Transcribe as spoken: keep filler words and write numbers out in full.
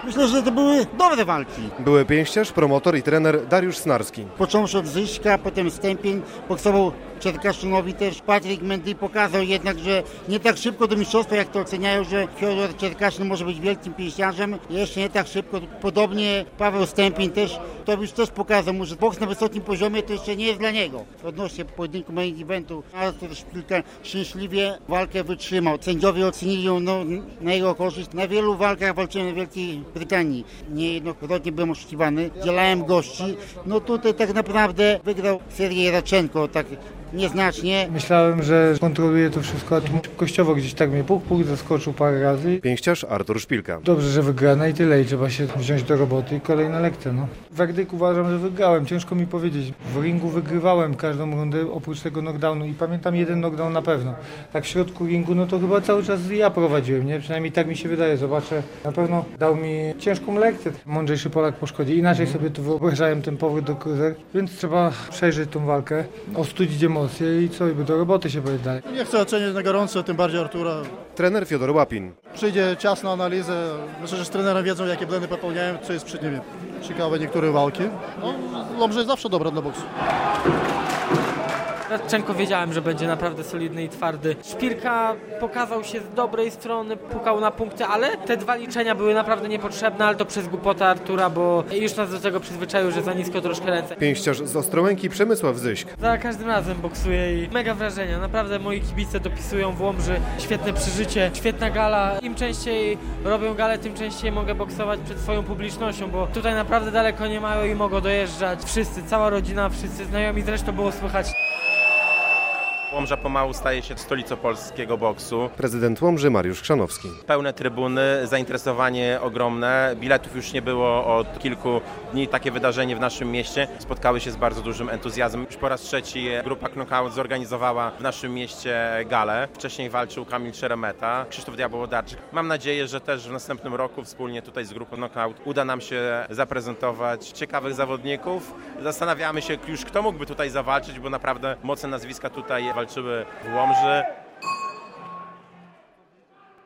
Myślę, że to były dobre walki. Były pięściarz, promotor i trener Dariusz Snarski. Począwszy od Zyśka, potem Stępień, boksował Czerkaszynowi też. Patryk Mendy pokazał jednak, że nie tak szybko do mistrzostwa, jak to oceniają, że Fiodor Czerkaszyn może być wielkim pięściarzem. Jeszcze nie tak szybko. Podobnie Paweł Stępień też, to już też pokazał mu, że boks na wysokim poziomie to jeszcze nie jest dla niego. Odnośnie pojedynku main eventu, Artur Szpilka szczęśliwie walkę wytrzymał. Sędziowie ocenili ją no, na jego korzyść. Na wielu walkach walczyłem w Wielkiej Brytanii. Niejednokrotnie byłem oszukiwany. Dzielałem gości. No tutaj tak naprawdę wygrał Sergiej Raczenko. Tak nieznacznie. Myślałem, że kontroluję to wszystko, a tu szybkościowo gdzieś tak mnie puk, puk zaskoczył parę razy. Pięściarz Artur Szpilka. Dobrze, że wygrana i tyle i trzeba się wziąć do roboty i kolejna lekcja, no. Werdykt uważam, że wygrałem, ciężko mi powiedzieć. W ringu wygrywałem każdą rundę oprócz tego knockdownu i pamiętam jeden knockdown na pewno. Tak w środku ringu, no to chyba cały czas ja prowadziłem, nie? Przynajmniej tak mi się wydaje, zobaczę. Na pewno dał mi ciężką lekcję. Mądrzejszy Polak po szkodzie. Inaczej mm. sobie to wyobrażałem ten powrót do cruiser, więc trzeba przejrzeć tą walkę, ostudzić emocje i co, i do roboty się powiedzieć dalej. Nie chcę oceniać na gorąco, tym bardziej Artura. Trener Fiodor Łapin. Przyjdzie czas na analizę. Myślę, że z trenerem wiedzą, jakie błędy popełniają, co jest przed nimi. Ciekawe niektóre walki. No, Łomża jest zawsze dobra dla boksu. Radczenko wiedziałem, że będzie naprawdę solidny i twardy. Szpilka pokazał się z dobrej strony, pukał na punkty, ale te dwa liczenia były naprawdę niepotrzebne, ale to przez głupotę Artura, bo już nas do tego przyzwyczaił, że za nisko troszkę ręce. Pięściarz z Ostrołęki Przemysław Zyśk. Za każdym razem boksuję i mega wrażenia. Naprawdę moi kibice dopisują w Łomży świetne przeżycie, świetna gala. Im częściej robią galę, tym częściej mogę boksować przed swoją publicznością, bo tutaj naprawdę daleko nie mają i mogą dojeżdżać wszyscy, cała rodzina, wszyscy znajomi, zresztą było słychać. Łomża pomału staje się stolicą polskiego boksu. Prezydent Łomży Mariusz Chrzanowski. Pełne trybuny, zainteresowanie ogromne. Biletów już nie było od kilku dni. Takie wydarzenie w naszym mieście spotkały się z bardzo dużym entuzjazmem. Już po raz trzeci grupa Knockout zorganizowała w naszym mieście galę. Wcześniej walczył Kamil Szeremeta, Krzysztof Diaboł-Darczyk. Mam nadzieję, że też w następnym roku wspólnie tutaj z grupą Knockout uda nam się zaprezentować ciekawych zawodników. Zastanawiamy się już, kto mógłby tutaj zawalczyć, bo naprawdę mocne nazwiska tutaj walczyły w Łomży.